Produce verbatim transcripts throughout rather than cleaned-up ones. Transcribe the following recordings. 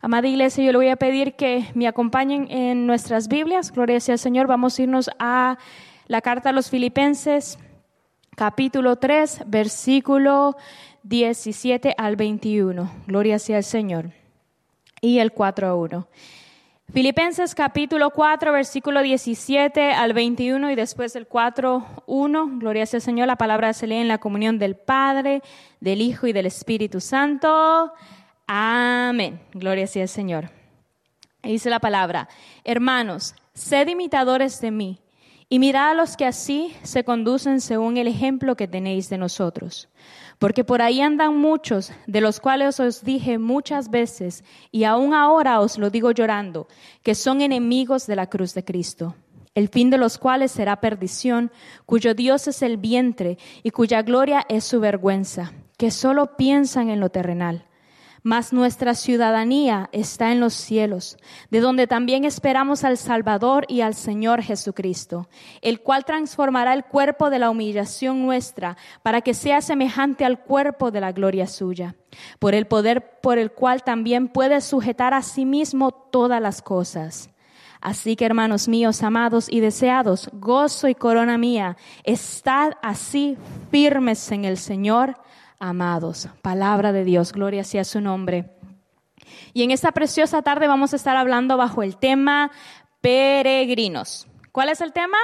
Amada iglesia, yo le voy a pedir que me acompañen en nuestras Biblias. Gloria sea al Señor. Vamos a irnos a la carta a los Filipenses, capítulo tres, versículo diecisiete al veintiuno. Gloria sea al Señor. Y el cuatro a uno. Filipenses capítulo cuatro, versículo diecisiete al veintiuno y después el cuatro, uno. Gloria sea al Señor. La palabra se lee en la comunión del Padre, del Hijo y del Espíritu Santo. Amén. Gloria sea al Señor. Y dice la palabra: hermanos, sed imitadores de mí, y mirad a los que así se conducen según el ejemplo que tenéis de nosotros. Porque por ahí andan muchos, de los cuales os dije muchas veces, y aún ahora os lo digo llorando, que son enemigos de la cruz de Cristo, el fin de los cuales será perdición, cuyo Dios es el vientre, y cuya gloria es su vergüenza, que solo piensan en lo terrenal. Mas nuestra ciudadanía está en los cielos, de donde también esperamos al Salvador y al Señor Jesucristo, el cual transformará el cuerpo de la humillación nuestra para que sea semejante al cuerpo de la gloria suya, por el poder por el cual también puede sujetar a sí mismo todas las cosas. Así que, hermanos míos, amados y deseados, gozo y corona mía, estad así firmes en el Señor, amados. Palabra de Dios, gloria sea su nombre. Y en esta preciosa tarde vamos a estar hablando bajo el tema peregrinos. ¿Cuál es el tema?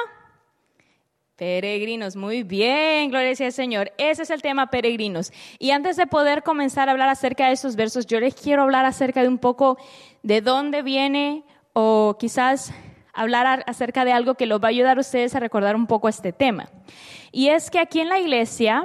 Peregrinos, muy bien, gloria sea al Señor. Ese es el tema, peregrinos. Y antes de poder comenzar a hablar acerca de esos versos, yo les quiero hablar acerca de un poco de dónde viene, o quizás hablar acerca de algo que los va a ayudar a ustedes a recordar un poco este tema. Y es que aquí en la iglesia,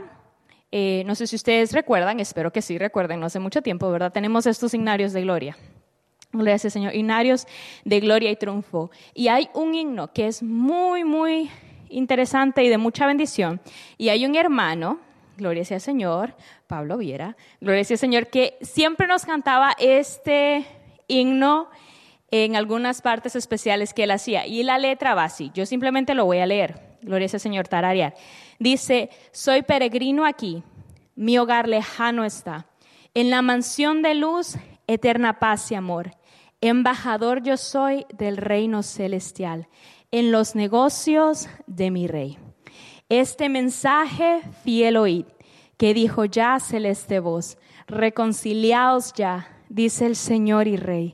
Eh, no sé si ustedes recuerdan, espero que sí recuerden, no hace mucho tiempo, ¿verdad? Tenemos estos himnarios de gloria. Gloria al Señor, himnarios de gloria y triunfo. Y hay un himno que es muy, muy interesante y de mucha bendición. Y hay un hermano, gloria sea al Señor, Pablo Viera, gloria sea al Señor, que siempre nos cantaba este himno en algunas partes especiales que él hacía. Y la letra va así, yo simplemente lo voy a leer. Gloria sea al Señor, tararear. Dice: soy peregrino aquí, mi hogar lejano está. En la mansión de luz, eterna paz y amor. Embajador yo soy del reino celestial, en los negocios de mi rey. Este mensaje fiel oíd, que dijo ya celeste voz: reconciliaos ya, dice el Señor y Rey,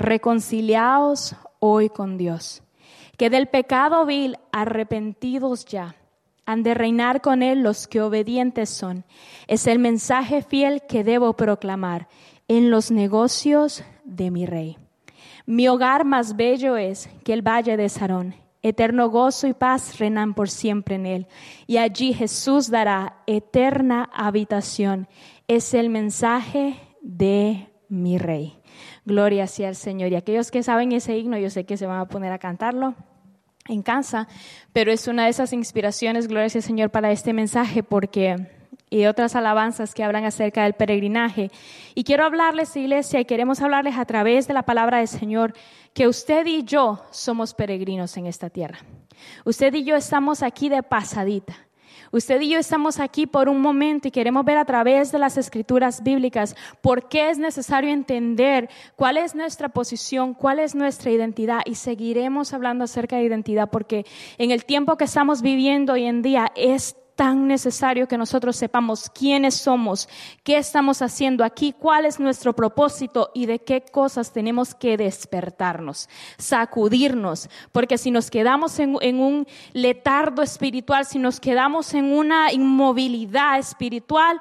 reconciliaos hoy con Dios. Que del pecado vil arrepentidos ya, han de reinar con Él los que obedientes son. Es el mensaje fiel que debo proclamar en los negocios de mi Rey. Mi hogar más bello es que el valle de Sarón. Eterno gozo y paz reinan por siempre en Él. Y allí Jesús dará eterna habitación. Es el mensaje de mi Rey. Gloria sea al Señor. Y aquellos que saben ese himno, yo sé que se van a poner a cantarlo en casa, pero es una de esas inspiraciones, gloria sea al Señor, para este mensaje, porque y otras alabanzas que hablan acerca del peregrinaje. Y quiero hablarles, iglesia, y queremos hablarles a través de la palabra del Señor, que usted y yo somos peregrinos en esta tierra. Usted y yo estamos aquí de pasadita. Usted y yo estamos aquí por un momento y queremos ver a través de las escrituras bíblicas por qué es necesario entender cuál es nuestra posición, cuál es nuestra identidad, y seguiremos hablando acerca de identidad porque en el tiempo que estamos viviendo hoy en día es tan necesario que nosotros sepamos quiénes somos, qué estamos haciendo aquí, cuál es nuestro propósito y de qué cosas tenemos que despertarnos, sacudirnos, porque si nos quedamos en, en un letargo espiritual, si nos quedamos en una inmovilidad espiritual,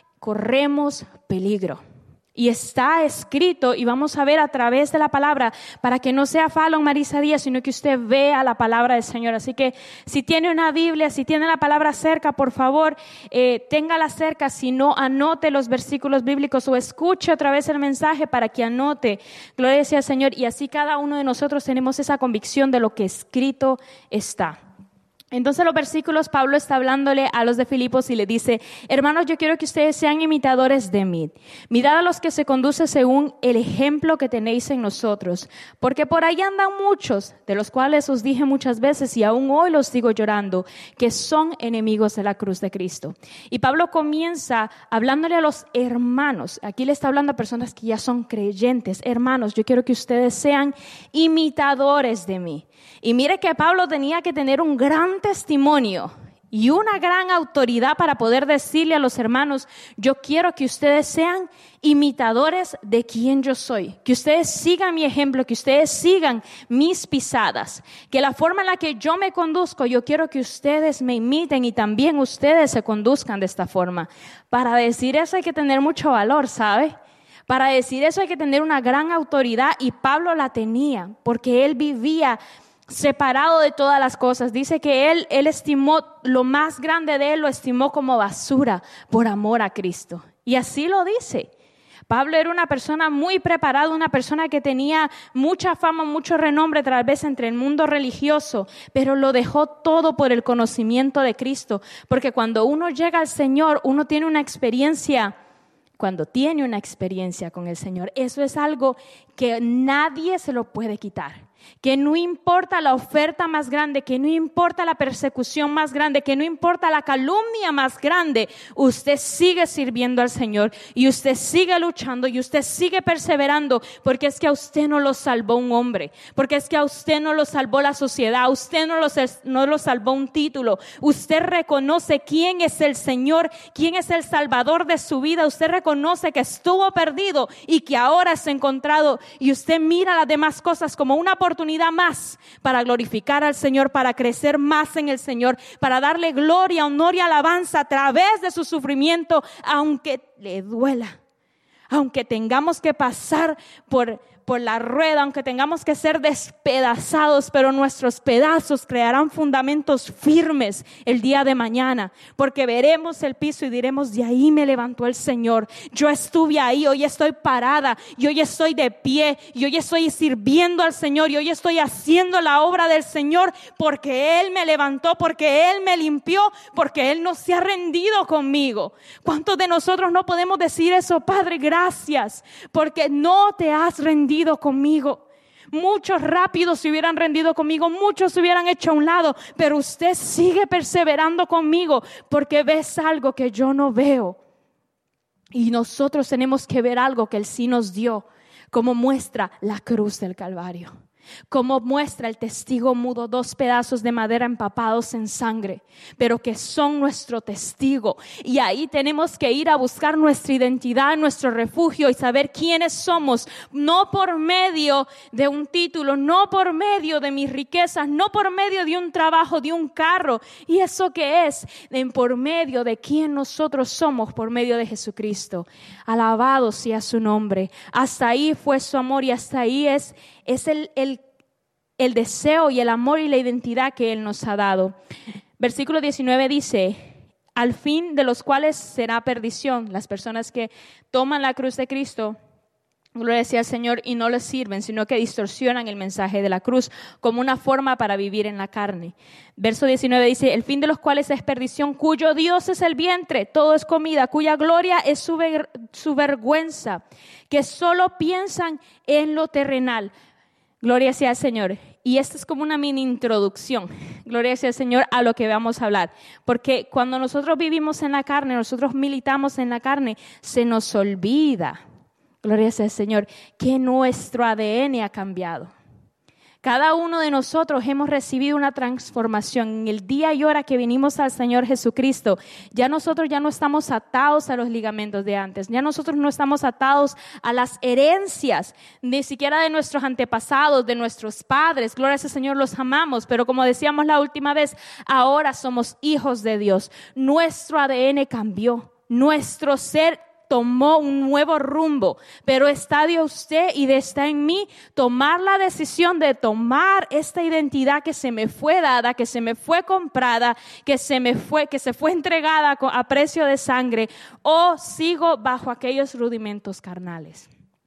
corremos peligro. Y está escrito, y vamos a ver a través de la palabra, para que no sea Fallon Marisa Díaz, sino que usted vea la palabra del Señor. Así que si tiene una Biblia, si tiene la palabra cerca, por favor, eh, téngala cerca. Si no, anote los versículos bíblicos o escuche otra vez el mensaje para que anote. Gloria sea al Señor. Y así cada uno de nosotros tenemos esa convicción de lo que escrito está. Entonces los versículos, Pablo está hablándole a los de Filipos y le dice: hermanos, yo quiero que ustedes sean imitadores de mí. Mirad a los que se conducen según el ejemplo que tenéis en nosotros, porque por ahí andan muchos, de los cuales os dije muchas veces y aún hoy los sigo llorando, que son enemigos de la cruz de Cristo. Y Pablo comienza hablándole a los hermanos. Aquí le está hablando a personas que ya son creyentes. Hermanos, yo quiero que ustedes sean imitadores de mí. Y mire que Pablo tenía que tener un gran testimonio y una gran autoridad para poder decirle a los hermanos: yo quiero que ustedes sean imitadores de quien yo soy, que ustedes sigan mi ejemplo, que ustedes sigan mis pisadas, que la forma en la que yo me conduzco, yo quiero que ustedes me imiten y también ustedes se conduzcan de esta forma. Para decir eso hay que tener mucho valor, ¿sabe? Para decir eso hay que tener una gran autoridad, y Pablo la tenía porque él vivía separado de todas las cosas. Dice que él, él estimó lo más grande de él, lo estimó como basura por amor a Cristo. Y así lo dice. Pablo era una persona muy preparada, una persona que tenía mucha fama, mucho renombre tal vez entre el mundo religioso, pero lo dejó todo por el conocimiento de Cristo. Porque cuando uno llega al Señor, uno tiene una experiencia, cuando tiene una experiencia con el Señor, eso es algo que nadie se lo puede quitar. Que no importa la oferta más grande, que no importa la persecución más grande, que no importa la calumnia más grande, usted sigue sirviendo al Señor y usted sigue luchando y usted sigue perseverando, porque es que a usted no lo salvó un hombre, porque es que a usted no lo salvó la sociedad, a usted no lo, no lo salvó un título. Usted reconoce quién es el Señor, quién es el Salvador de su vida. Usted reconoce que estuvo perdido y que ahora se ha encontrado, y usted mira las demás cosas como una oportunidad oportunidad más para glorificar al Señor, para crecer más en el Señor, para darle gloria, honor y alabanza a través de su sufrimiento, aunque le duela, aunque tengamos que pasar por, por la rueda, aunque tengamos que ser despedazados, pero nuestros pedazos crearán fundamentos firmes el día de mañana, porque veremos el piso y diremos: de ahí me levantó el Señor. Yo estuve ahí, hoy estoy parada, y hoy estoy de pie, y hoy estoy sirviendo al Señor, y hoy estoy haciendo la obra del Señor, porque Él me levantó, porque Él me limpió, porque Él no se ha rendido conmigo. ¿Cuántos de nosotros no podemos decir eso? Padre, gracias, porque no te has rendido conmigo. Muchos rápidos se hubieran rendido conmigo, muchos se hubieran hecho a un lado, pero usted sigue perseverando conmigo porque ves algo que yo no veo. Y nosotros tenemos que ver algo que Él sí nos dio, como muestra la cruz del Calvario. Como muestra el testigo mudo, dos pedazos de madera empapados en sangre, pero que son nuestro testigo. Y ahí tenemos que ir a buscar nuestra identidad, nuestro refugio, y saber quiénes somos, no por medio de un título, no por medio de mis riquezas, no por medio de un trabajo, de un carro. ¿Y eso qué es? En por medio de quién nosotros somos, por medio de Jesucristo. Alabado sea su nombre. Hasta ahí fue su amor, y hasta ahí es Es el, el, el deseo y el amor y la identidad que Él nos ha dado. Versículo diecinueve dice: al fin de los cuales será perdición las personas que toman la cruz de Cristo, gloria sea al Señor, y no les sirven, sino que distorsionan el mensaje de la cruz como una forma para vivir en la carne. Verso diecinueve dice: el fin de los cuales es perdición, cuyo Dios es el vientre, todo es comida, cuya gloria es su, ver, su vergüenza, que solo piensan en lo terrenal. Gloria sea al Señor. Y esta es como una mini introducción, gloria sea al Señor, a lo que vamos a hablar. Porque cuando nosotros vivimos en la carne, nosotros militamos en la carne, se nos olvida, gloria sea al Señor, que nuestro A D N ha cambiado. Cada uno de nosotros hemos recibido una transformación. En el día y hora que vinimos al Señor Jesucristo, ya nosotros ya no estamos atados a los ligamentos de antes. Ya nosotros no estamos atados a las herencias, ni siquiera de nuestros antepasados, de nuestros padres. Gloria al Señor, los amamos. Pero como decíamos la última vez, ahora somos hijos de Dios. Nuestro A D N cambió. Nuestro ser tomó un nuevo rumbo, pero está de usted y de está en mí tomar la decisión de tomar esta identidad que se me fue dada, que se me fue comprada, que se me fue, que se fue entregada a precio de sangre, o sigo bajo aquellos rudimentos carnales.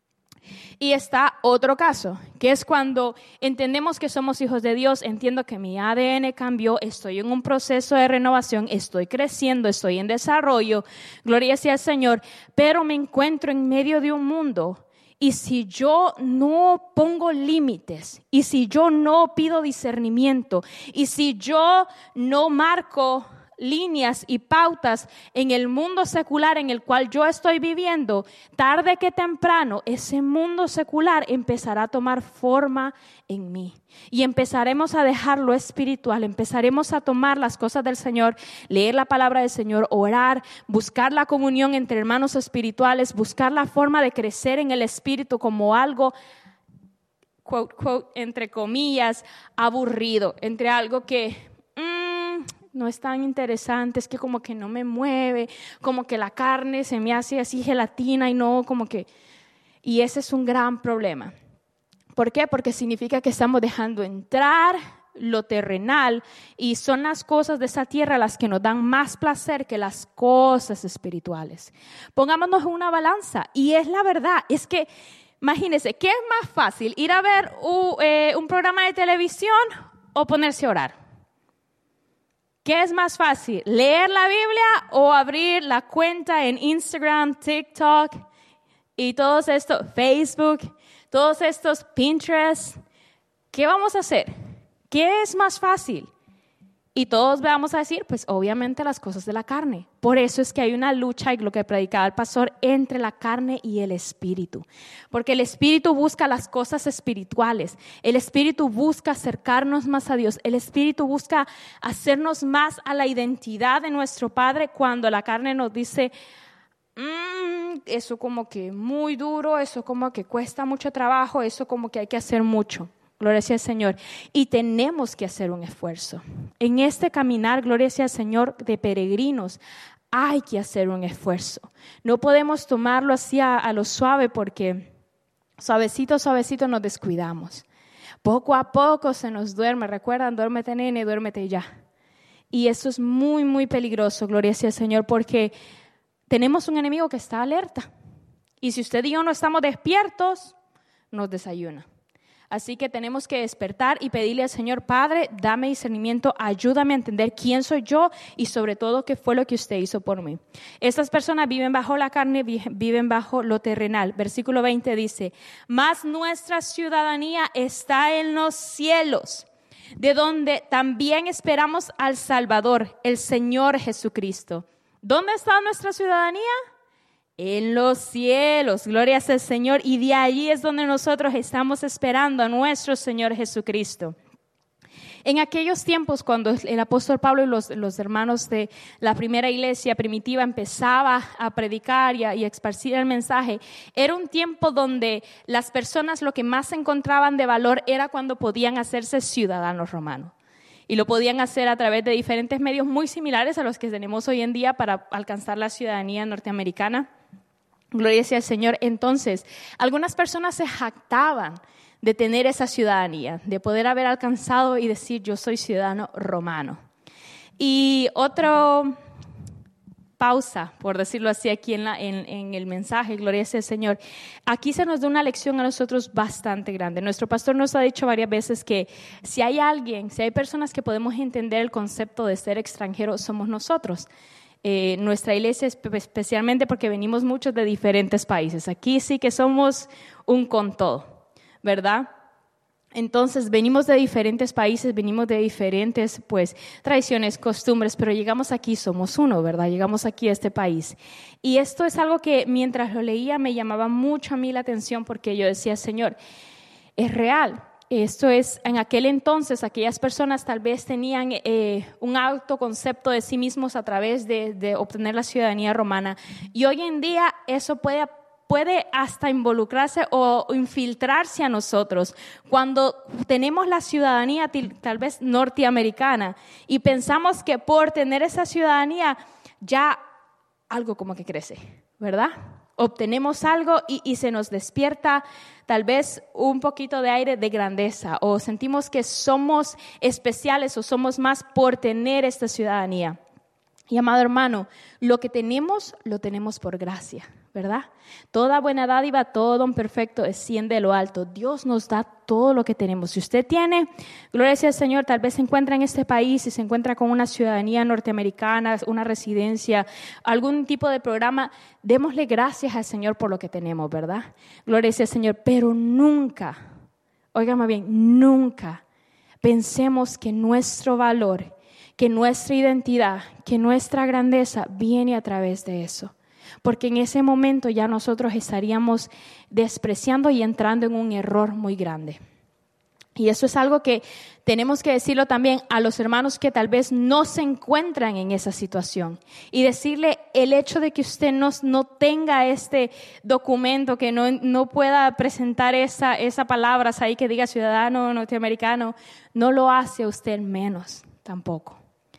Y está otro caso, que es cuando entendemos que somos hijos de Dios, entiendo que mi A D N cambió, estoy en un proceso de renovación, estoy creciendo, estoy en desarrollo, gloria sea al Señor, pero me encuentro en medio de un mundo. Y si yo no pongo límites, y si yo no pido discernimiento, y si yo no marco líneas y pautas en el mundo secular en el cual yo estoy viviendo, tarde que temprano ese mundo secular empezará a tomar forma en mí. Y empezaremos a dejar lo espiritual, empezaremos a tomar las cosas del Señor, leer la palabra del Señor, orar, buscar la comunión entre hermanos espirituales, buscar la forma de crecer en el espíritu como algo, quote, quote, entre comillas, aburrido, entre algo que no es tan interesante, es que como que no me mueve, como que la carne se me hace así gelatina y no como que... Y ese es un gran problema. ¿Por qué? Porque significa que estamos dejando entrar lo terrenal y son las cosas de esa tierra las que nos dan más placer que las cosas espirituales. Pongámonos en una balanza y es la verdad, es que imagínense, ¿qué es más fácil? ¿Ir a ver un, eh, un programa de televisión o ponerse a orar? ¿Qué es más fácil? ¿Leer la Biblia o abrir la cuenta en Instagram, TikTok y todos estos, Facebook, todos estos Pinterest? ¿Qué vamos a hacer? ¿Qué es más fácil? Y todos vamos a decir, pues obviamente las cosas de la carne. Por eso es que hay una lucha, y lo que predicaba el pastor, entre la carne y el espíritu. Porque el espíritu busca las cosas espirituales. El espíritu busca acercarnos más a Dios. El espíritu busca hacernos más a la identidad de nuestro Padre cuando la carne nos dice, mmm, eso como que muy duro, eso como que cuesta mucho trabajo, eso como que hay que hacer mucho. Gloria sea al Señor. Y tenemos que hacer un esfuerzo. En este caminar, gloria sea al Señor, de peregrinos, hay que hacer un esfuerzo. No podemos tomarlo así a, a lo suave porque suavecito, suavecito nos descuidamos. Poco a poco se nos duerme. Recuerdan, duérmete nene, duérmete ya. Y eso es muy, muy peligroso, gloria sea al Señor, porque tenemos un enemigo que está alerta. Y si usted y yo no estamos despiertos, nos desayuna. Así que tenemos que despertar y pedirle al Señor, Padre, dame discernimiento, ayúdame a entender quién soy yo y sobre todo qué fue lo que usted hizo por mí. Estas personas viven bajo la carne, viven bajo lo terrenal. Versículo veinte dice, mas nuestra ciudadanía está en los cielos, de donde también esperamos al Salvador, el Señor Jesucristo. ¿Dónde está nuestra ciudadanía? En los cielos, gloria sea al Señor, y de allí es donde nosotros estamos esperando a nuestro Señor Jesucristo. En aquellos tiempos, cuando el apóstol Pablo y los, los hermanos de la primera iglesia primitiva empezaba a predicar y a, y a esparcir el mensaje, era un tiempo donde las personas lo que más encontraban de valor era cuando podían hacerse ciudadanos romanos. Y lo podían hacer a través de diferentes medios muy similares a los que tenemos hoy en día para alcanzar la ciudadanía norteamericana. Gloria sea al Señor. Entonces, algunas personas se jactaban de tener esa ciudadanía, de poder haber alcanzado y decir, yo soy ciudadano romano. Y otro pausa, por decirlo así, aquí en, la, en, en el mensaje, gloria sea al Señor. Aquí se nos da una lección a nosotros bastante grande. Nuestro pastor nos ha dicho varias veces que si hay alguien, si hay personas que podemos entender el concepto de ser extranjero, somos nosotros. Eh, nuestra iglesia, especialmente porque venimos muchos de diferentes países. Aquí sí que somos un con todo, ¿verdad? Entonces venimos de diferentes países, venimos de diferentes pues tradiciones, costumbres, pero llegamos aquí, somos uno, ¿verdad? Llegamos aquí a este país. Y esto es algo que mientras lo leía me llamaba mucho a mí la atención porque yo decía, Señor, es real. Esto es, en aquel entonces, aquellas personas tal vez tenían eh, un alto concepto de sí mismos a través de, de obtener la ciudadanía romana. Y hoy en día eso puede, puede hasta involucrarse o infiltrarse a nosotros. Cuando tenemos la ciudadanía tal vez norteamericana y pensamos que por tener esa ciudadanía ya algo como que crece, ¿verdad? Obtenemos algo y, y se nos despierta tal vez un poquito de aire de grandeza o sentimos que somos especiales o somos más por tener esta ciudadanía. Y amado hermano, lo que tenemos, lo tenemos por gracia, ¿verdad? Toda buena dádiva, todo don perfecto desciende de lo alto. Dios nos da todo lo que tenemos. Si usted tiene, gloria sea al Señor, tal vez se encuentra en este país y se encuentra con una ciudadanía norteamericana, una residencia, algún tipo de programa, démosle gracias al Señor por lo que tenemos, ¿verdad? Gloria sea al Señor, pero nunca, óigame bien, nunca pensemos que nuestro valor, que nuestra identidad, que nuestra grandeza viene a través de eso. Porque en ese momento ya nosotros estaríamos despreciando y entrando en un error muy grande. Y eso es algo que tenemos que decirlo también a los hermanos que tal vez no se encuentran en esa situación. Y decirle el hecho de que usted no, no tenga este documento, que no, no pueda presentar esa, esa palabras ahí que diga ciudadano norteamericano, no lo hace a usted menos tampoco.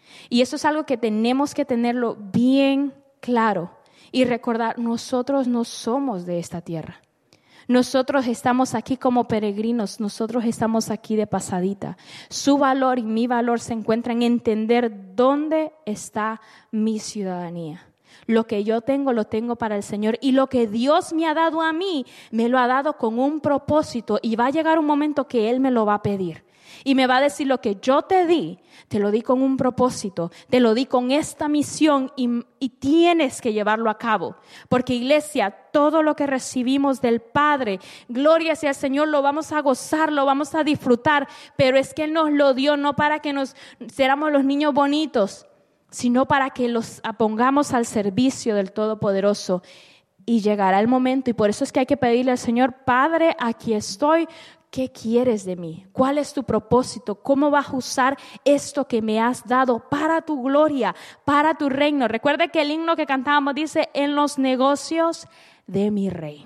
Y eso es algo que tenemos que tenerlo bien claro. Y recordar, nosotros no somos de esta tierra. Nosotros estamos aquí como peregrinos, nosotros estamos aquí de pasadita. Su valor y mi valor se encuentran en entender dónde está mi ciudadanía. Lo que yo tengo, lo tengo para el Señor. Y lo que Dios me ha dado a mí, me lo ha dado con un propósito. Y va a llegar un momento que Él me lo va a pedir. Y me va a decir, lo que yo te di, te lo di con un propósito, te lo di con esta misión y, y tienes que llevarlo a cabo. Porque iglesia, todo lo que recibimos del Padre, gloria sea al Señor, lo vamos a gozar, lo vamos a disfrutar. Pero es que Él nos lo dio no para que nos seamos los niños bonitos, sino para que los pongamos al servicio del Todopoderoso. Y llegará el momento, y por eso es que hay que pedirle al Señor, Padre, aquí estoy. ¿Qué quieres de mí? ¿Cuál es tu propósito? ¿Cómo vas a usar esto que me has dado para tu gloria, para tu reino? Recuerde que el himno que cantábamos dice, en los negocios de mi rey.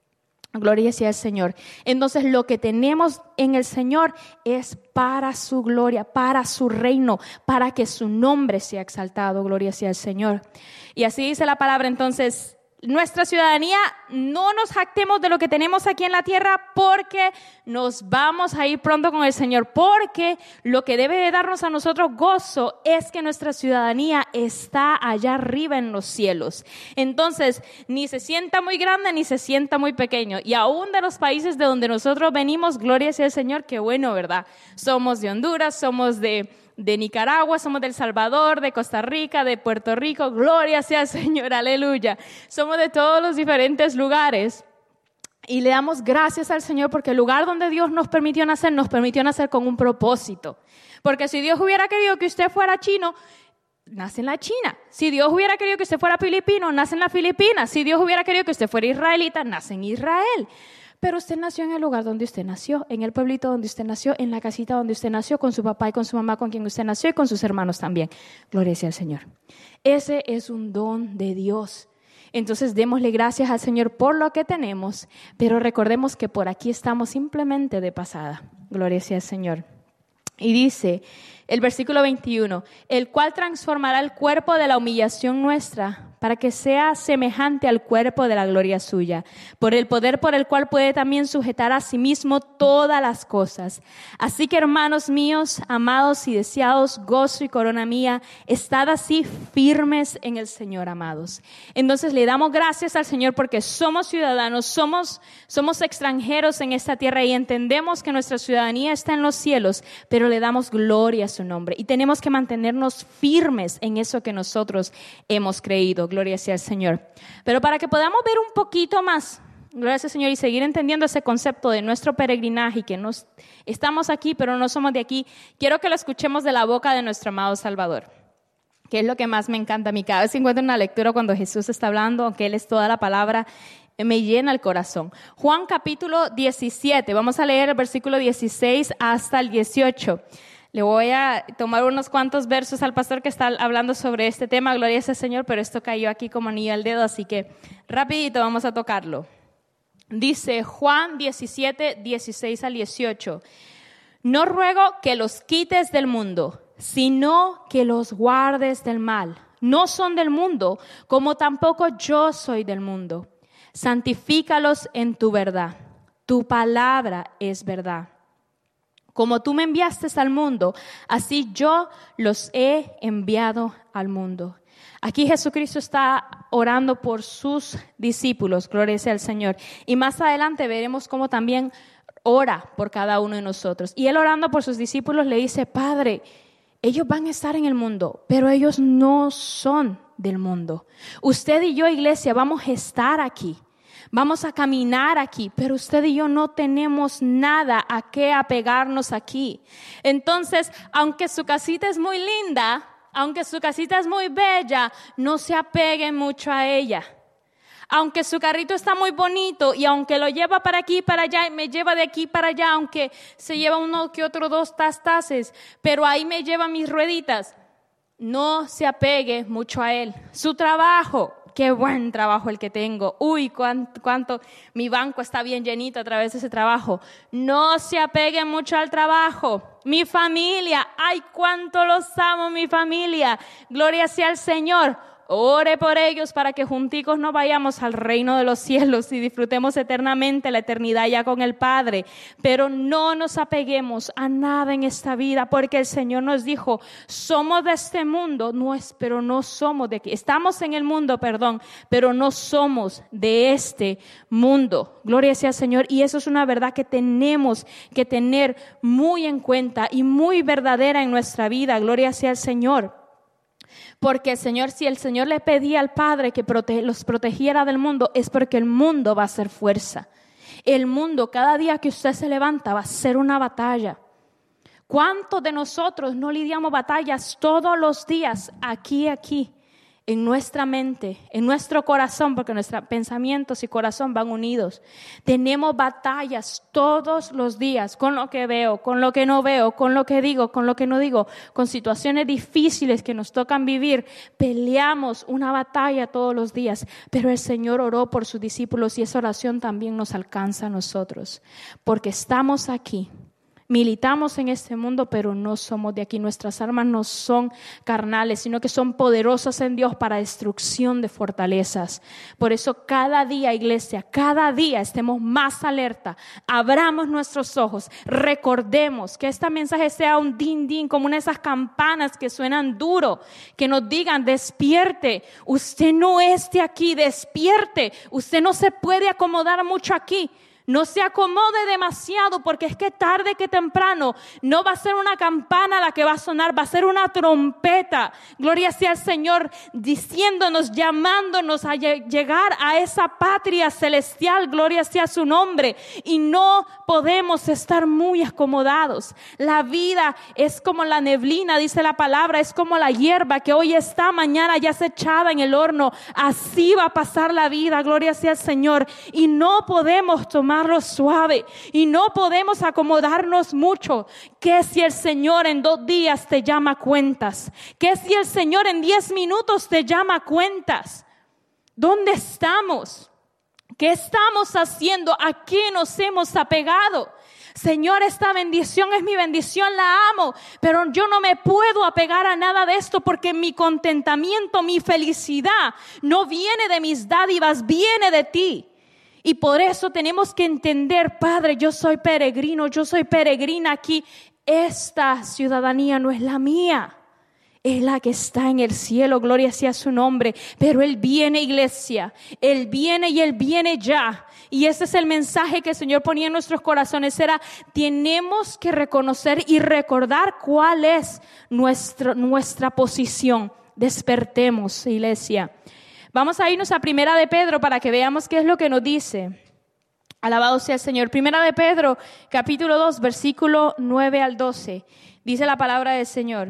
Gloria sea al Señor. Entonces lo que tenemos en el Señor es para su gloria, para su reino, para que su nombre sea exaltado. Gloria sea al Señor. Y así dice la palabra entonces. Nuestra ciudadanía, no nos jactemos de lo que tenemos aquí en la tierra porque nos vamos a ir pronto con el Señor, porque lo que debe de darnos a nosotros gozo es que nuestra ciudadanía está allá arriba en los cielos. Entonces, ni se sienta muy grande ni se sienta muy pequeño. Y aún de los países de donde nosotros venimos, gloria sea al Señor, qué bueno, ¿verdad? Somos de Honduras, somos de... de Nicaragua, somos de El Salvador, de Costa Rica, de Puerto Rico, gloria sea al Señor, aleluya. Somos de todos los diferentes lugares y le damos gracias al Señor porque el lugar donde Dios nos permitió nacer, nos permitió nacer con un propósito. Porque si Dios hubiera querido que usted fuera chino, nace en la China. Si Dios hubiera querido que usted fuera filipino, nace en la Filipinas. Si Dios hubiera querido que usted fuera israelita, nace en Israel. Pero usted nació en el lugar donde usted nació, en el pueblito donde usted nació, en la casita donde usted nació, con su papá y con su mamá con quien usted nació y con sus hermanos también. Gloria sea al Señor. Ese es un don de Dios. Entonces démosle gracias al Señor por lo que tenemos, pero recordemos que por aquí estamos simplemente de pasada. Gloria sea al Señor. Y dice el versículo veintiuno, el cual transformará el cuerpo de la humillación nuestra para que sea semejante al cuerpo de la gloria suya, por el poder por el cual puede también sujetar a sí mismo todas las cosas. Así que, hermanos míos, amados y deseados, gozo y corona mía, estad así firmes en el Señor, amados. Entonces le damos gracias al Señor porque somos ciudadanos, somos, somos extranjeros en esta tierra y entendemos que nuestra ciudadanía está en los cielos, pero le damos gloria a su nombre y tenemos que mantenernos firmes en eso que nosotros hemos creído. Gloria sea al Señor. Pero para que podamos ver un poquito más, gloria sea al Señor, y seguir entendiendo ese concepto de nuestro peregrinaje y que nos, estamos aquí pero no somos de aquí, quiero que lo escuchemos de la boca de nuestro amado Salvador, que es lo que más me encanta a mí. Cada vez que encuentro una lectura cuando Jesús está hablando, aunque Él es toda la palabra, me llena el corazón. Juan capítulo diecisiete, vamos a leer el versículo dieciséis hasta el dieciocho. Le voy a tomar unos cuantos versos al pastor que está hablando sobre este tema, gloria sea al Señor, pero esto cayó aquí como anillo al dedo, así que rapidito vamos a tocarlo. Dice Juan diecisiete, dieciséis al dieciocho, no ruego que los quites del mundo, sino que los guardes del mal. No son del mundo, como tampoco yo soy del mundo. Santifícalos en tu verdad. Tu palabra es verdad. Como tú me enviaste al mundo, así yo los he enviado al mundo. Aquí Jesucristo está orando por sus discípulos, gloria sea al Señor. Y más adelante veremos cómo también ora por cada uno de nosotros. Y Él orando por sus discípulos le dice, Padre, ellos van a estar en el mundo, pero ellos no son del mundo. Usted y yo, iglesia, vamos a estar aquí. Vamos a caminar aquí, pero usted y yo no tenemos nada a qué apegarnos aquí. Entonces, aunque su casita es muy linda, aunque su casita es muy bella, no se apeguen mucho a ella. Aunque su carrito está muy bonito y aunque lo lleva para aquí y para allá y me lleva de aquí para allá, aunque se lleva uno que otro dos tastaces, pero ahí me lleva mis rueditas, no se apegue mucho a él. Su trabajo, qué buen trabajo el que tengo. Uy, cuánto, cuánto mi banco está bien llenito a través de ese trabajo. No se apegue mucho al trabajo. Mi familia, ay, cuánto los amo, mi familia. Gloria sea al Señor. Ore por ellos para que junticos nos vayamos al reino de los cielos y disfrutemos eternamente la eternidad ya con el Padre. Pero no nos apeguemos a nada en esta vida, porque el Señor nos dijo, somos de este mundo, no es, pero no somos de aquí. Estamos en el mundo, perdón, pero no somos de este mundo. Gloria sea al Señor. Y eso es una verdad que tenemos que tener muy en cuenta y muy verdadera en nuestra vida. Gloria sea al Señor. Porque el Señor, si el Señor le pedía al Padre que prote- los protegiera del mundo, es porque el mundo va a hacer fuerza. El mundo, cada día que usted se levanta, va a ser una batalla. ¿Cuántos de nosotros no lidiamos batallas todos los días, aquí, aquí, en nuestra mente, en nuestro corazón, porque nuestros pensamientos y corazón van unidos? Tenemos batallas todos los días con lo que veo, con lo que no veo, con lo que digo, con lo que no digo, con situaciones difíciles que nos tocan vivir. Peleamos una batalla todos los días, pero el Señor oró por sus discípulos y esa oración también nos alcanza a nosotros, porque estamos aquí. Militamos en este mundo, pero no somos de aquí. Nuestras armas no son carnales, sino que son poderosas en Dios para destrucción de fortalezas. Por eso cada día, iglesia, cada día estemos más alerta. Abramos nuestros ojos. Recordemos que este mensaje sea un din din, como una de esas campanas que suenan duro, que nos digan, despierte. Usted no es de aquí, despierte. Usted no se puede acomodar mucho aquí. No se acomode demasiado, porque es que tarde que temprano no va a ser una campana la que va a sonar, va a ser una trompeta. Gloria sea al Señor, diciéndonos, llamándonos a llegar a esa patria celestial. Gloria sea su nombre. Y no podemos estar muy acomodados. La vida es como la neblina, dice la palabra, es como la hierba que hoy está, mañana ya se echaba en el horno. Así va a pasar la vida. Gloria sea al Señor. Y no podemos tomar suave y no podemos acomodarnos mucho. ¿Qué si el Señor en dos días te llama a cuentas? ¿Qué si el Señor en diez minutos te llama a cuentas? ¿Dónde estamos? ¿Qué estamos haciendo? ¿A qué nos hemos apegado? Señor, esta bendición es mi bendición, la amo, pero yo no me puedo apegar a nada de esto, porque mi contentamiento, mi felicidad no viene de mis dádivas, viene de ti. Y por eso tenemos que entender, Padre, yo soy peregrino, yo soy peregrina aquí. Esta ciudadanía no es la mía, es la que está en el cielo, gloria sea su nombre. Pero Él viene, iglesia, Él viene y Él viene ya. Y ese es el mensaje que el Señor ponía en nuestros corazones. Era, tenemos que reconocer y recordar cuál es nuestro, nuestra posición. Despertemos, iglesia. Vamos a irnos a Primera de Pedro para que veamos qué es lo que nos dice. Alabado sea el Señor. Primera de Pedro, capítulo dos, versículo nueve al doce. Dice la palabra del Señor.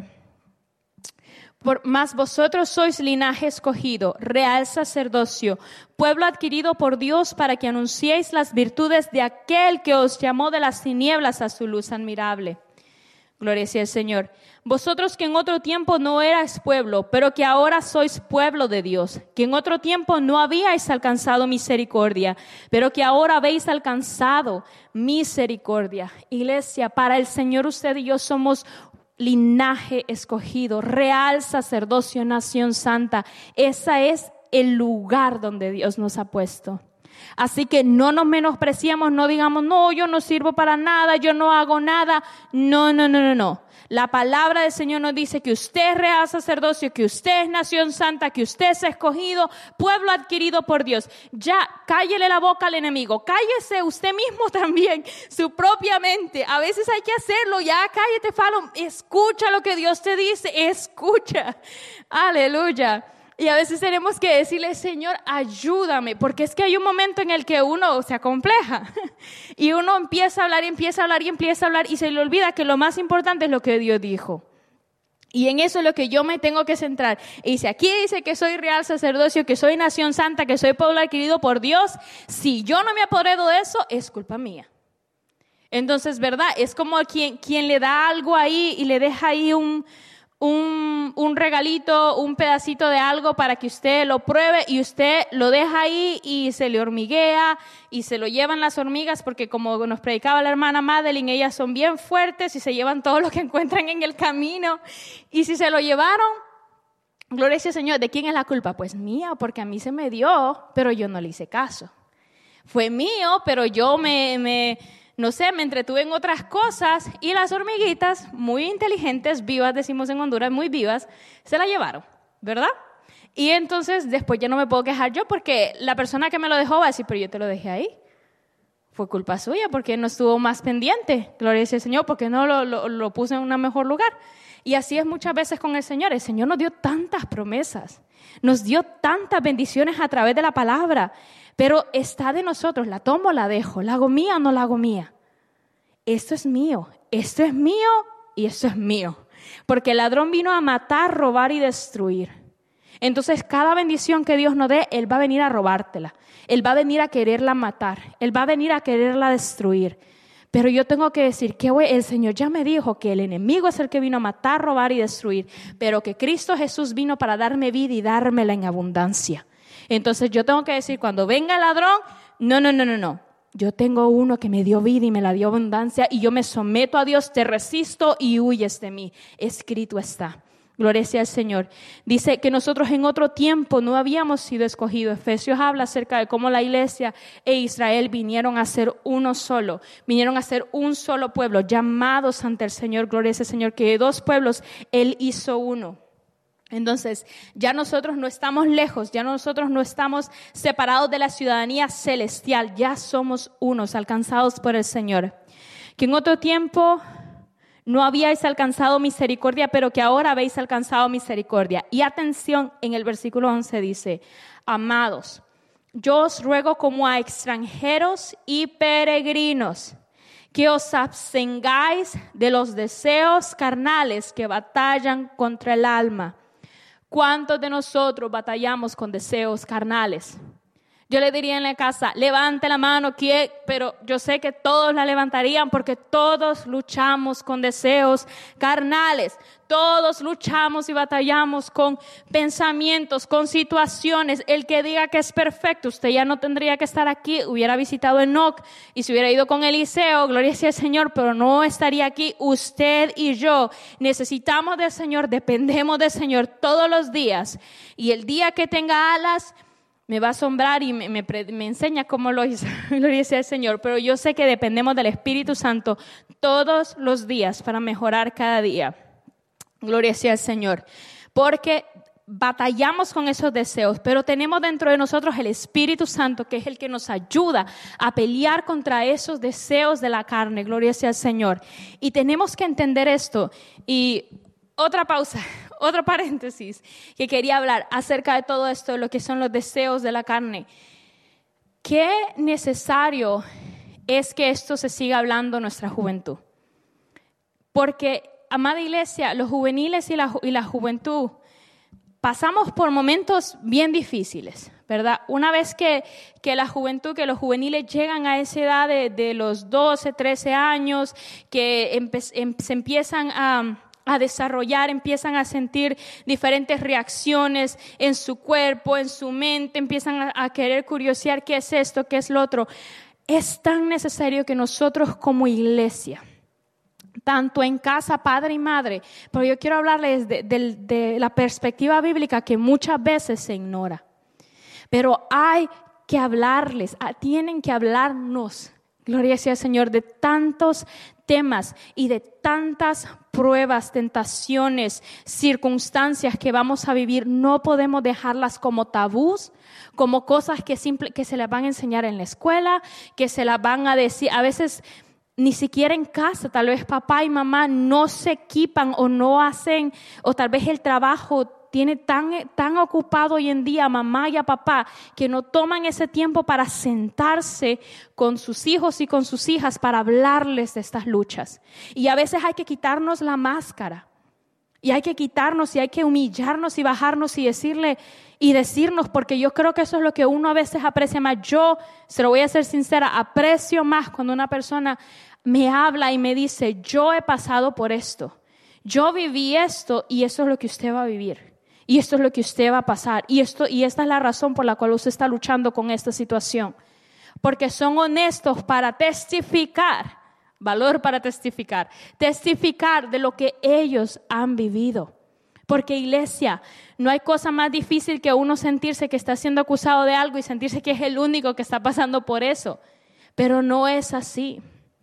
Por, mas vosotros sois linaje escogido, real sacerdocio, pueblo adquirido por Dios, para que anunciéis las virtudes de aquel que os llamó de las tinieblas a su luz admirable. Gloria sea al Señor. Vosotros que en otro tiempo no erais pueblo, pero que ahora sois pueblo de Dios, que en otro tiempo no habíais alcanzado misericordia, pero que ahora habéis alcanzado misericordia. Iglesia, para el Señor usted y yo somos linaje escogido, real sacerdocio, nación santa. Ese es el lugar donde Dios nos ha puesto. Así que no nos menospreciamos, no digamos, no, yo no sirvo para nada, yo no hago nada. No, no, no, no, no. La palabra del Señor nos dice que usted es real sacerdocio, que usted es nación santa, que usted es escogido, pueblo adquirido por Dios. Ya, cállele la boca al enemigo, cállese usted mismo también, su propia mente. A veces hay que hacerlo, ya cállate, Falo, escucha lo que Dios te dice, escucha. Aleluya. Y a veces tenemos que decirle, Señor, ayúdame, porque es que hay un momento en el que uno se acompleja y uno empieza a hablar y empieza a hablar y empieza a hablar y se le olvida que lo más importante es lo que Dios dijo. Y en eso es lo que yo me tengo que centrar. Y si aquí dice que soy real sacerdocio, que soy nación santa, que soy pueblo adquirido por Dios, si yo no me apodero de eso, es culpa mía. Entonces, ¿verdad? Es como quien, quien le da algo ahí y le deja ahí un... Un, un regalito, un pedacito de algo para que usted lo pruebe y usted lo deja ahí y se le hormiguea y se lo llevan las hormigas porque como nos predicaba la hermana Madeline, ellas son bien fuertes y se llevan todo lo que encuentran en el camino. Y si se lo llevaron, gloria al Señor, ¿de quién es la culpa? Pues mía, porque a mí se me dio, pero yo no le hice caso. Fue mío, pero yo me... me No sé, me entretuve en otras cosas y las hormiguitas, muy inteligentes, vivas, decimos en Honduras, muy vivas, se la llevaron, ¿verdad? Y entonces después ya no me puedo quejar yo porque la persona que me lo dejó va a decir, pero yo te lo dejé ahí. Fue culpa suya porque no estuvo más pendiente, gloria al Señor, porque no lo, lo, lo puse en un mejor lugar. Y así es muchas veces con el Señor. El Señor nos dio tantas promesas, nos dio tantas bendiciones a través de la palabra, pero está de nosotros, la tomo o la dejo, la hago mía o no la hago mía. Esto es mío, esto es mío y esto es mío. Porque el ladrón vino a matar, robar y destruir. Entonces cada bendición que Dios nos dé, Él va a venir a robártela. Él va a venir a quererla matar, Él va a venir a quererla destruir. Pero yo tengo que decir que el Señor ya me dijo que el enemigo es el que vino a matar, robar y destruir, pero que Cristo Jesús vino para darme vida y dármela en abundancia. Entonces yo tengo que decir, cuando venga el ladrón, no, no, no, no, no. Yo tengo uno que me dio vida y me la dio abundancia y yo me someto a Dios, te resisto y huyes de mí. Escrito está. Gloria sea al Señor. Dice que nosotros en otro tiempo no habíamos sido escogidos. Efesios habla acerca de cómo la iglesia e Israel vinieron a ser uno solo. Vinieron a ser un solo pueblo, llamados ante el Señor. Gloria sea al Señor, que de dos pueblos Él hizo uno. Entonces, ya nosotros no estamos lejos, ya nosotros no estamos separados de la ciudadanía celestial, ya somos unos, alcanzados por el Señor. Que en otro tiempo no habíais alcanzado misericordia, pero que ahora habéis alcanzado misericordia. Y atención, en el versículo once dice, amados, yo os ruego como a extranjeros y peregrinos, que os abstengáis de los deseos carnales que batallan contra el alma. ¿Cuántos de nosotros batallamos con deseos carnales? Yo le diría en la casa, levante la mano, ¿quién? Pero yo sé que todos la levantarían porque todos luchamos con deseos carnales. Todos luchamos y batallamos con pensamientos, con situaciones. El que diga que es perfecto, usted ya no tendría que estar aquí, hubiera visitado Enoc y se hubiera ido con Eliseo, gloria sea al Señor, pero no estaría aquí. Usted y yo necesitamos del Señor, dependemos del Señor todos los días. Y el día que tenga alas, me va a asombrar y me, me, me enseña cómo lo hizo, gloria sea al Señor. Pero yo sé que dependemos del Espíritu Santo todos los días para mejorar cada día. Gloria sea al Señor. Porque batallamos con esos deseos, pero tenemos dentro de nosotros el Espíritu Santo, que es el que nos ayuda a pelear contra esos deseos de la carne. Gloria sea al Señor. Y tenemos que entender esto. Y otra pausa. Otro paréntesis que quería hablar acerca de todo esto, de lo que son los deseos de la carne. Qué necesario es que esto se siga hablando en nuestra juventud. Porque, amada iglesia, los juveniles y la, y la juventud pasamos por momentos bien difíciles, ¿verdad? Una vez que, que la juventud, que los juveniles llegan a esa edad de, de los doce, trece años, que empe, em, se empiezan a... a desarrollar, empiezan a sentir diferentes reacciones en su cuerpo, en su mente, empiezan a, a querer curiosear qué es esto, qué es lo otro. Es tan necesario que nosotros como iglesia, tanto en casa, padre y madre, pero yo quiero hablarles de, de, de la perspectiva bíblica que muchas veces se ignora. Pero hay que hablarles, tienen que hablarnos, gloria sea al Señor, de tantos temas y de tantas pruebas, tentaciones, circunstancias que vamos a vivir. No podemos dejarlas como tabús, como cosas que, simple, que se las van a enseñar en la escuela, que se las van a decir, a veces ni siquiera en casa, tal vez papá y mamá no se equipan o no hacen, o tal vez el trabajo tiene tan, tan ocupado hoy en día a mamá y a papá que no toman ese tiempo para sentarse con sus hijos y con sus hijas para hablarles de estas luchas. Y a veces hay que quitarnos la máscara y hay que quitarnos y hay que humillarnos y bajarnos y decirle y decirnos, porque yo creo que eso es lo que uno a veces aprecia más. Yo, se lo voy a ser sincera, aprecio más cuando una persona me habla y me dice, yo he pasado por esto, yo viví esto y eso es lo que usted va a vivir. Y esto es lo que usted va a pasar. Y, esto, y esta es la razón por la cual usted está luchando con esta situación. Porque son honestos para testificar, valor para testificar, testificar de lo que ellos han vivido. Porque, iglesia, no hay cosa más difícil que uno sentirse que está siendo acusado de algo y sentirse que es el único que está pasando por eso. Pero no es así.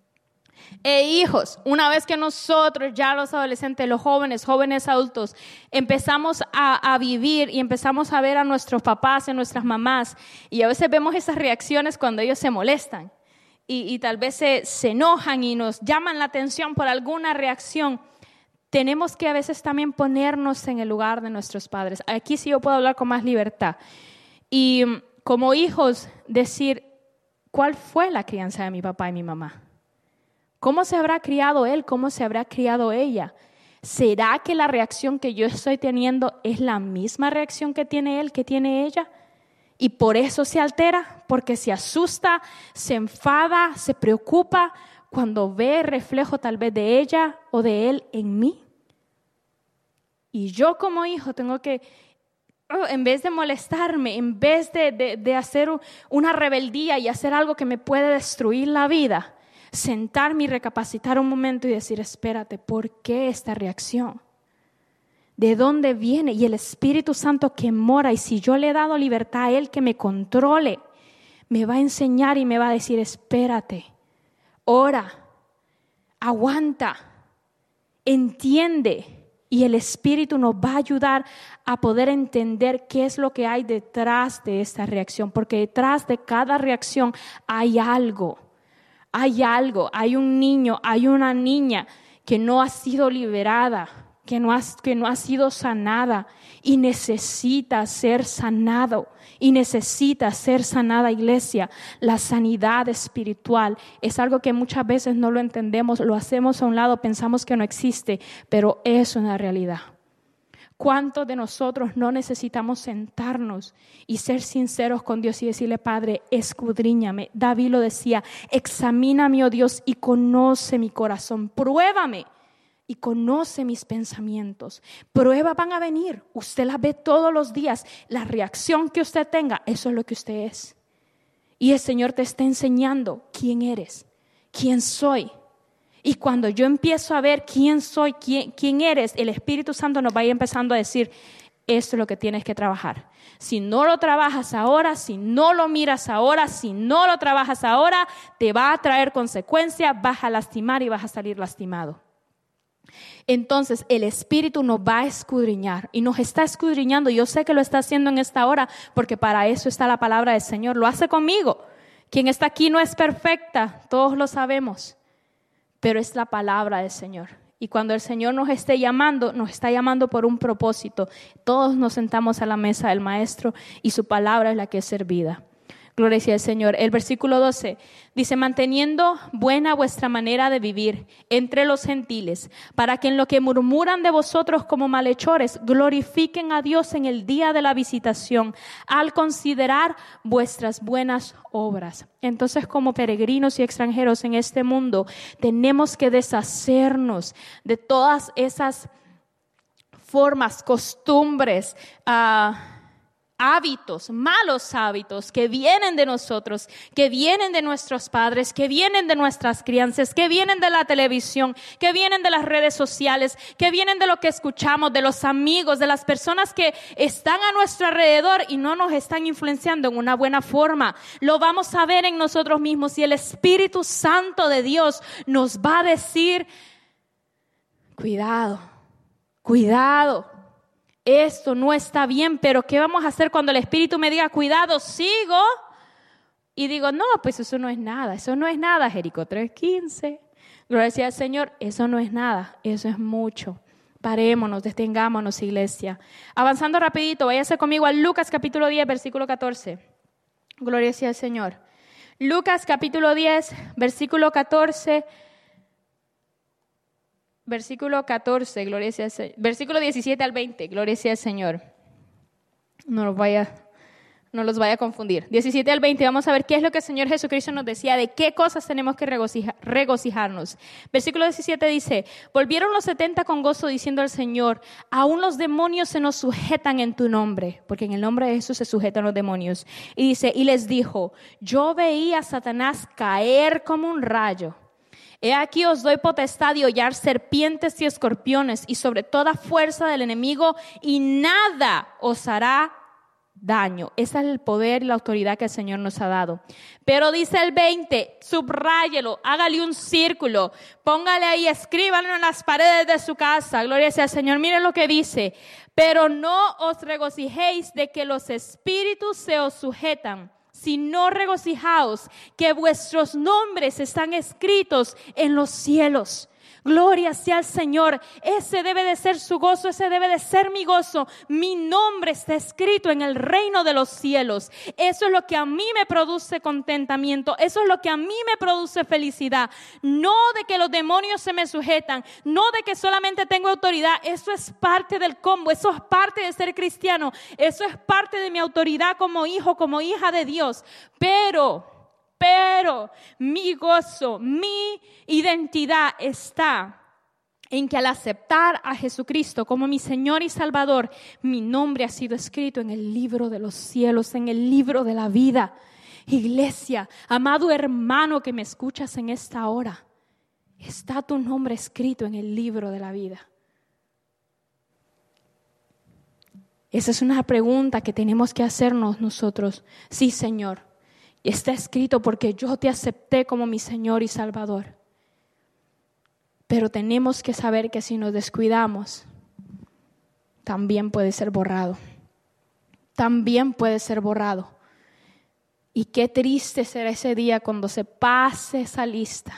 E hijos, una vez que nosotros, ya los adolescentes, los jóvenes, jóvenes adultos, empezamos a, a vivir y empezamos a ver a nuestros papás y a nuestras mamás, y a veces vemos esas reacciones cuando ellos se molestan y, y tal vez se, se enojan y nos llaman la atención por alguna reacción. Tenemos que a veces también ponernos en el lugar de nuestros padres. Aquí sí yo puedo hablar con más libertad. Y como hijos, decir, ¿cuál fue la crianza de mi papá y mi mamá? ¿Cómo se habrá criado él? ¿Cómo se habrá criado ella? ¿Será que la reacción que yo estoy teniendo es la misma reacción que tiene él, que tiene ella? Y por eso se altera, porque se asusta, se enfada, se preocupa cuando ve el reflejo tal vez de ella o de él en mí. Y yo como hijo tengo que, oh, en vez de molestarme, en vez de, de, de hacer una rebeldía y hacer algo que me puede destruir la vida, sentarme y recapacitar un momento y decir, espérate, ¿por qué esta reacción? ¿De dónde viene? Y el Espíritu Santo que mora, y si yo le he dado libertad a Él que me controle, me va a enseñar y me va a decir, espérate, ora, aguanta, entiende. Y el Espíritu nos va a ayudar a poder entender qué es lo que hay detrás de esta reacción, porque detrás de cada reacción hay algo. Hay algo, hay un niño, hay una niña que no ha sido liberada, que no ha, que no ha sido sanada y necesita ser sanado y necesita ser sanada, iglesia. La sanidad espiritual es algo que muchas veces no lo entendemos, lo hacemos a un lado, pensamos que no existe, pero es una realidad. ¿Cuántos de nosotros no necesitamos sentarnos y ser sinceros con Dios y decirle, Padre, escudriñame? David lo decía, examíname, oh Dios, y conoce mi corazón, pruébame y conoce mis pensamientos. Pruebas van a venir, usted las ve todos los días. La reacción que usted tenga, eso es lo que usted es. Y el Señor te está enseñando quién eres, quién soy. Y cuando yo empiezo a ver quién soy, quién, quién eres, el Espíritu Santo nos va a ir empezando a decir, esto es lo que tienes que trabajar. Si no lo trabajas ahora, si no lo miras ahora, si no lo trabajas ahora, te va a traer consecuencias, vas a lastimar y vas a salir lastimado. Entonces el Espíritu nos va a escudriñar y nos está escudriñando. Yo sé que lo está haciendo en esta hora porque para eso está la palabra del Señor. Lo hace conmigo. Quien está aquí no es perfecta, todos lo sabemos. Pero es la palabra del Señor. Y cuando el Señor nos esté llamando, nos está llamando por un propósito. Todos nos sentamos a la mesa del Maestro y su palabra es la que es servida. Gloria sea al Señor. El versículo doce dice, manteniendo buena vuestra manera de vivir entre los gentiles, para que en lo que murmuran de vosotros como malhechores, glorifiquen a Dios en el día de la visitación, al considerar vuestras buenas obras. Entonces, como peregrinos y extranjeros en este mundo, tenemos que deshacernos de todas esas formas, costumbres, uh, hábitos, malos hábitos que vienen de nosotros, que vienen de nuestros padres, que vienen de nuestras crianzas, que vienen de la televisión, que vienen de las redes sociales, que vienen de lo que escuchamos, de los amigos, de las personas que están a nuestro alrededor y no nos están influenciando en una buena forma. Lo vamos a ver en nosotros mismos y el Espíritu Santo de Dios nos va a decir, cuidado, cuidado. Esto no está bien, pero ¿qué vamos a hacer cuando el Espíritu me diga, cuidado, sigo? Y digo, no, pues eso no es nada, eso no es nada, Jericó tres quince. Gloria sea al Señor, eso no es nada, eso es mucho. Parémonos, detengámonos, iglesia. Avanzando rapidito, váyase conmigo a Lucas capítulo diez, versículo catorce. Gloria sea al Señor. Lucas capítulo diez, versículo catorce. Versículo catorce, gloria sea al Señor. Versículo diecisiete al veinte, gloria sea al Señor. No los vaya, no los vaya a confundir. diecisiete al veinte, vamos a ver qué es lo que el Señor Jesucristo nos decía, de qué cosas tenemos que regocija, regocijarnos. Versículo diecisiete dice, volvieron los setenta con gozo diciendo al Señor, aún los demonios se nos sujetan en tu nombre, porque en el nombre de Jesús se sujetan los demonios. Y dice, y les dijo, yo veía a Satanás caer como un rayo. He aquí os doy potestad de hollar serpientes y escorpiones y sobre toda fuerza del enemigo y nada os hará daño. Ese es el poder y la autoridad que el Señor nos ha dado. Pero dice el veinte, subráyelo, hágale un círculo, póngale ahí, escríbanlo en las paredes de su casa. Gloria sea al Señor. Miren lo que dice. Pero no os regocijéis de que los espíritus se os sujetan, sino regocijaos que vuestros nombres están escritos en los cielos. Gloria sea al Señor. Ese debe de ser su gozo, ese debe de ser mi gozo. Mi nombre está escrito en el reino de los cielos. Eso es lo que a mí me produce contentamiento, eso es lo que a mí me produce felicidad. No de que los demonios se me sujetan, no de que solamente tengo autoridad. Eso es parte del combo, eso es parte de ser cristiano, eso es parte de mi autoridad como hijo, como hija de Dios. Pero... Pero mi gozo, mi identidad está en que al aceptar a Jesucristo como mi Señor y Salvador, mi nombre ha sido escrito en el libro de los cielos, en el libro de la vida. Iglesia, amado hermano que me escuchas en esta hora, está tu nombre escrito en el libro de la vida. Esa es una pregunta que tenemos que hacernos nosotros. Sí, Señor. Está escrito porque yo te acepté como mi Señor y Salvador. Pero tenemos que saber que si nos descuidamos, también puede ser borrado. También puede ser borrado. Y qué triste será ese día cuando se pase esa lista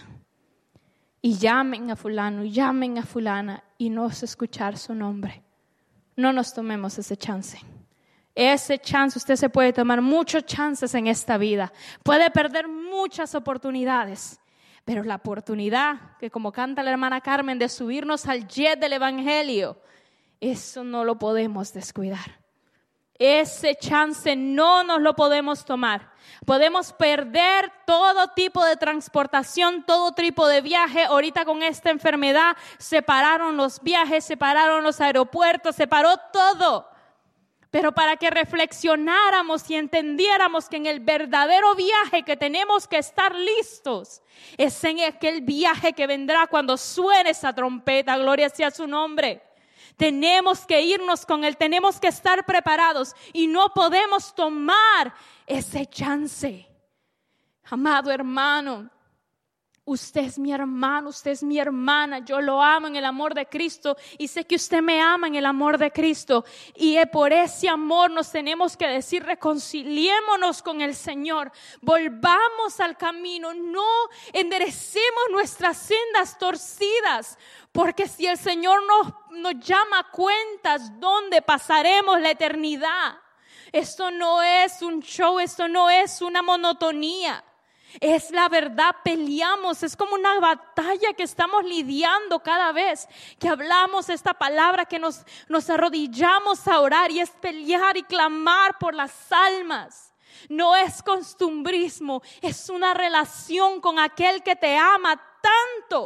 y llamen a fulano, y llamen a fulana y no se escuchar su nombre. No nos tomemos ese chance. Ese chance, usted se puede tomar muchos chances en esta vida. Puede perder muchas oportunidades. Pero la oportunidad, que como canta la hermana Carmen, de subirnos al jet del evangelio, eso no lo podemos descuidar. Ese chance no nos lo podemos tomar. Podemos perder todo tipo de transportación, todo tipo de viaje. Ahorita con esta enfermedad se pararon los viajes, se pararon los aeropuertos, se paró todo. Pero para que reflexionáramos y entendiéramos que en el verdadero viaje que tenemos que estar listos es en aquel viaje que vendrá cuando suene esa trompeta, gloria sea su nombre. Tenemos que irnos con Él, tenemos que estar preparados y no podemos tomar ese chance. Amado hermano, usted es mi hermano, usted es mi hermana, yo lo amo en el amor de Cristo y sé que usted me ama en el amor de Cristo. Y por ese amor nos tenemos que decir, reconciliémonos con el Señor, volvamos al camino, no enderecemos nuestras sendas torcidas, porque si el Señor nos, nos llama a cuentas, ¿dónde pasaremos la eternidad? Esto no es un show, esto no es una monotonía. Es la verdad, peleamos, es como una batalla que estamos lidiando cada vez que hablamos esta palabra, que nos, nos arrodillamos a orar, y es pelear y clamar por las almas. No es costumbrismo, es una relación con aquel que te ama tanto,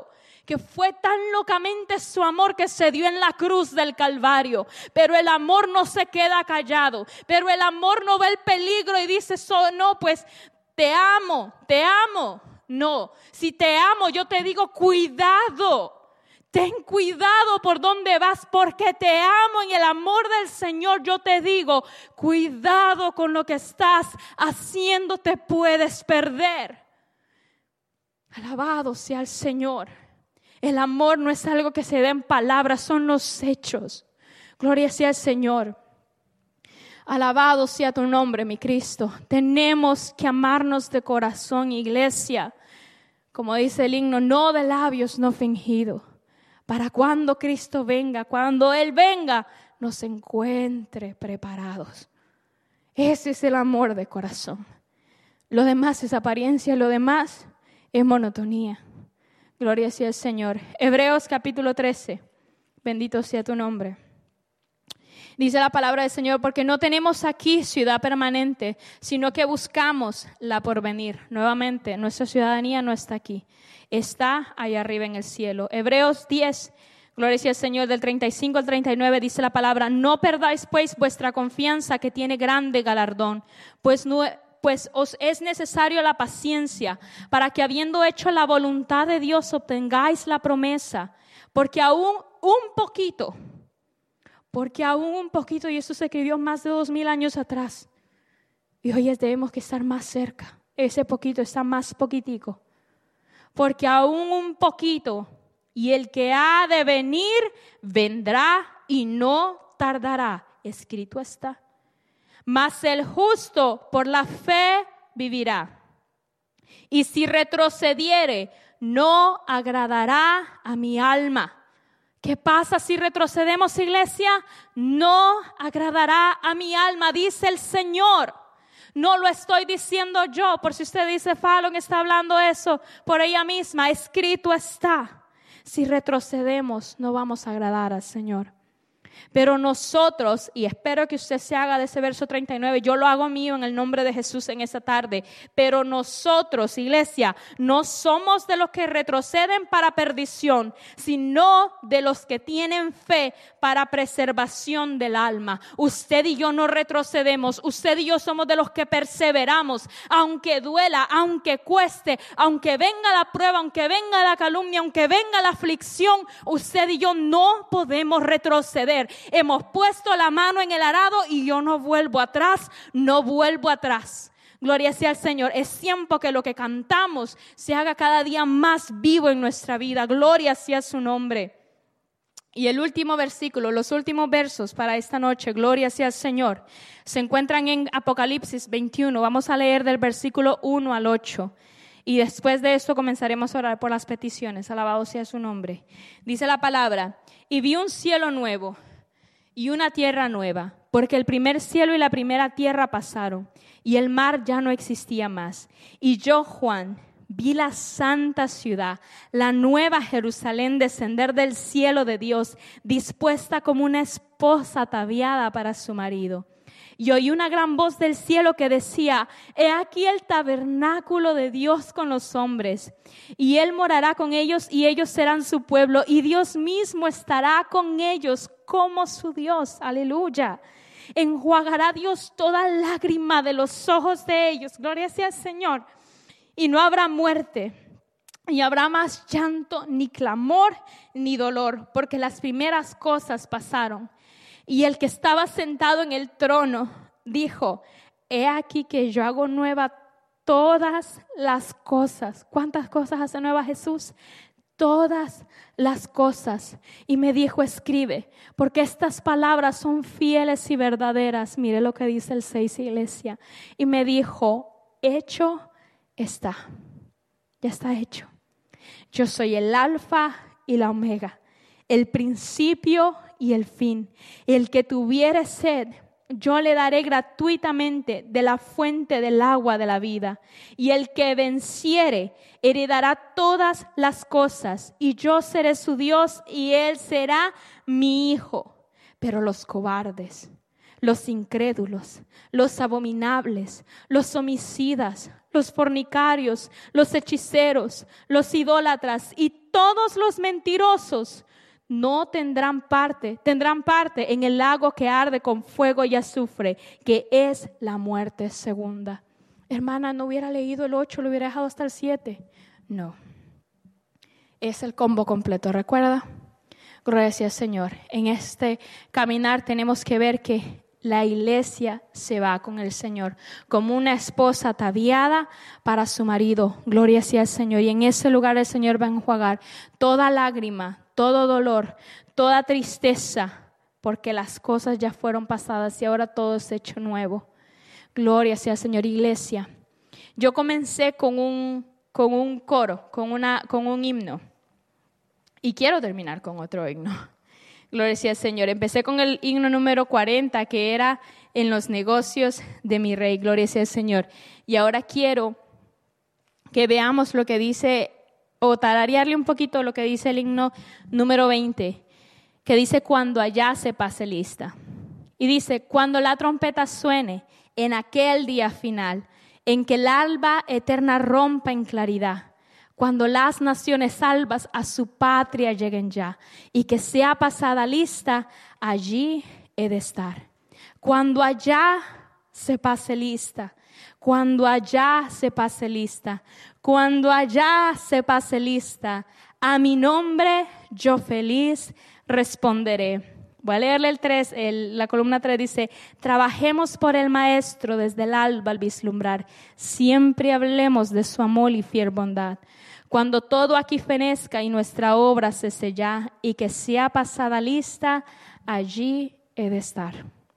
que fue tan locamente su amor que se dio en la cruz del Calvario. Pero el amor no se queda callado, pero el amor no ve el peligro y dice, so, no, pues te amo, te amo. No, si te amo, yo te digo, cuidado. Ten cuidado por dónde vas, porque te amo en el amor del Señor. Yo te digo, cuidado con lo que estás haciendo, te puedes perder. Alabado sea el Señor. El amor no es algo que se da en palabras, son los hechos. Gloria sea el Señor. Alabado sea tu nombre, mi Cristo. Tenemos que amarnos de corazón, iglesia. Como dice el himno, no de labios, no fingido. Para cuando Cristo venga, cuando Él venga, nos encuentre preparados. Ese es el amor de corazón. Lo demás es apariencia, lo demás es monotonía. Gloria sea el Señor. Hebreos capítulo trece. Bendito sea tu nombre. Dice la palabra del Señor, porque no tenemos aquí ciudad permanente, sino que buscamos la porvenir. Nuevamente, nuestra ciudadanía no está aquí. Está allá arriba en el cielo. Hebreos diez, gloria sea al Señor, del treinta y cinco al treinta y nueve, dice la palabra, no perdáis pues vuestra confianza que tiene grande galardón, pues, no, pues os es necesario la paciencia para que habiendo hecho la voluntad de Dios obtengáis la promesa, porque aún un poquito, porque aún un poquito, y eso se escribió más de dos mil años atrás, y hoy debemos que estar más cerca, ese poquito está más poquitico. Porque aún un poquito, y el que ha de venir, vendrá y no tardará. Escrito está. Mas el justo por la fe vivirá. Y si retrocediere, no agradará a mi alma. ¿Qué pasa si retrocedemos, iglesia? No agradará a mi alma, dice el Señor. No lo estoy diciendo yo, por si usted dice, Fallon está hablando eso por ella misma. Escrito está. Si retrocedemos, no vamos a agradar al Señor. Pero nosotros, y espero que usted se haga de ese verso treinta y nueve, yo lo hago mío en el nombre de Jesús en esta tarde, pero nosotros, iglesia, no somos de los que retroceden para perdición, sino de los que tienen fe para preservación del alma. Usted y yo no retrocedemos, usted y yo somos de los que perseveramos, aunque duela, aunque cueste, aunque venga la prueba, aunque venga la calumnia, aunque venga la aflicción, usted y yo no podemos retroceder. Hemos puesto la mano en el arado y yo no vuelvo atrás, no vuelvo atrás. Gloria sea al Señor. Es tiempo que lo que cantamos se haga cada día más vivo en nuestra vida. Gloria sea su nombre. Y el último versículo, los últimos versos para esta noche, gloria sea al Señor, se encuentran en Apocalipsis veintiuno. Vamos a leer del versículo uno al ocho. Y después de esto comenzaremos a orar por las peticiones. Alabado sea su nombre. Dice la palabra, y vi un cielo nuevo y una tierra nueva, porque el primer cielo y la primera tierra pasaron, y el mar ya no existía más. Y yo, Juan, vi la santa ciudad, la nueva Jerusalén, descender del cielo de Dios, dispuesta como una esposa ataviada para su marido. Y oí una gran voz del cielo que decía, he aquí el tabernáculo de Dios con los hombres, y Él morará con ellos, y ellos serán su pueblo, y Dios mismo estará con ellos como su Dios. Aleluya. Enjuagará Dios toda lágrima de los ojos de ellos. Gloria sea al Señor. Y no habrá muerte, y habrá más llanto, ni clamor, ni dolor, porque las primeras cosas pasaron. Y el que estaba sentado en el trono dijo, he aquí que yo hago nueva todas las cosas. ¿Cuántas cosas hace nueva Jesús? Todas las cosas. Y me dijo, escribe, porque estas palabras son fieles y verdaderas. Mire lo que dice el seis, iglesia. Y me dijo, hecho está. Ya está hecho. Yo soy el alfa y la omega, el principio y el fin. El que tuviere sed, yo le daré gratuitamente de la fuente del agua de la vida. Y el que venciere, heredará todas las cosas. Y yo seré su Dios y él será mi hijo. Pero los cobardes, los incrédulos, los abominables, los homicidas, los fornicarios, los hechiceros, los idólatras y todos los mentirosos no tendrán parte, tendrán parte en el lago que arde con fuego y azufre, que es la muerte segunda. Hermana, no hubiera leído el ocho, lo hubiera dejado hasta el siete. No. Es el combo completo, ¿recuerda? Gracias, Señor. En este caminar tenemos que ver que la iglesia se va con el Señor como una esposa ataviada para su marido. Gloria sea al Señor. Y en ese lugar el Señor va a enjuagar toda lágrima, todo dolor, toda tristeza, porque las cosas ya fueron pasadas y ahora todo es hecho nuevo. Gloria sea al Señor. Iglesia, yo comencé con un, con un coro, con, una, con un himno, y quiero terminar con otro himno. Gloria sea al Señor. Empecé con el himno número cuarenta, que era en los negocios de mi rey. Gloria sea al Señor. Y ahora quiero que veamos lo que dice, o tararearle un poquito lo que dice el himno número veinte, que dice: cuando allá se pase lista. Y dice: cuando la trompeta suene en aquel día final, en que el alba eterna rompa en claridad, cuando las naciones salvas a su patria lleguen ya, y que sea pasada lista, allí he de estar. Cuando allá se pase lista, cuando allá se pase lista, cuando allá se pase lista, a mi nombre yo feliz responderé. Voy a leerle el tres, el, la columna tres dice: trabajemos por el Maestro desde el alba al vislumbrar, siempre hablemos de su amor y fiel bondad. Cuando todo aquí fenezca y nuestra obra se sella, y que sea pasada lista, allí he de estar.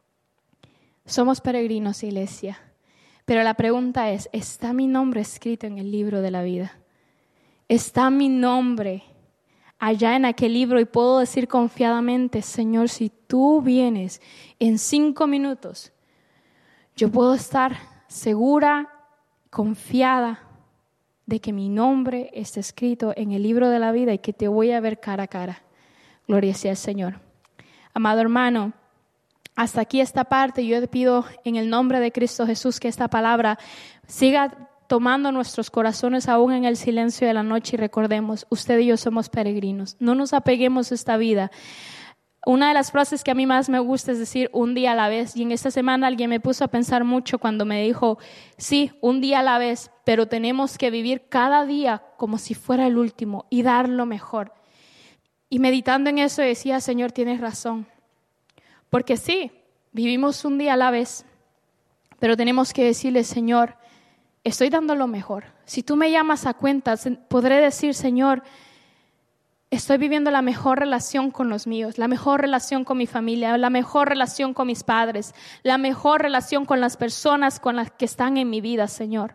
Somos peregrinos, iglesia, pero la pregunta es: ¿está mi nombre escrito en el libro de la vida? ¿Está mi nombre allá en aquel libro? Y puedo decir confiadamente: Señor, si tú vienes en cinco minutos, yo puedo estar segura, confiada de que mi nombre está escrito en el libro de la vida y que te voy a ver cara a cara. Gloria sea al Señor. Amado hermano, hasta aquí esta parte. Yo te pido en el nombre de Cristo Jesús que esta palabra siga tomando nuestros corazones aún en el silencio de la noche, y recordemos: usted y yo somos peregrinos. No nos apeguemos a esta vida. Una de las frases que a mí más me gusta es decir: un día a la vez. Y en esta semana alguien me puso a pensar mucho cuando me dijo: sí, un día a la vez, pero tenemos que vivir cada día como si fuera el último y dar lo mejor. Y meditando en eso decía: Señor, tienes razón. Porque sí, vivimos un día a la vez, pero tenemos que decirle: Señor, estoy dando lo mejor. Si tú me llamas a cuentas, podré decir: Señor, estoy viviendo la mejor relación con los míos, la mejor relación con mi familia, la mejor relación con mis padres, la mejor relación con las personas con las que están en mi vida, Señor.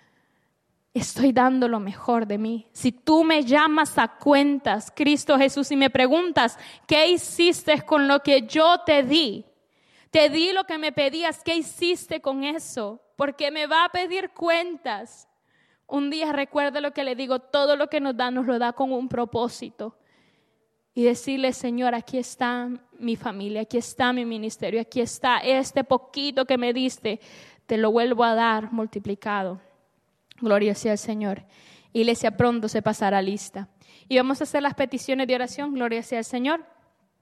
Estoy dando lo mejor de mí. Si tú me llamas a cuentas, Cristo Jesús, y me preguntas: ¿qué hiciste con lo que yo te di? Te di lo que me pedías, ¿qué hiciste con eso? Porque me va a pedir cuentas. Un día recuerde lo que le digo: todo lo que nos da, nos lo da con un propósito. Y decirle: Señor, aquí está mi familia, aquí está mi ministerio, aquí está este poquito que me diste, te lo vuelvo a dar multiplicado. Gloria sea al Señor. Iglesia, pronto se pasará lista. Y vamos a hacer las peticiones de oración. Gloria sea al Señor.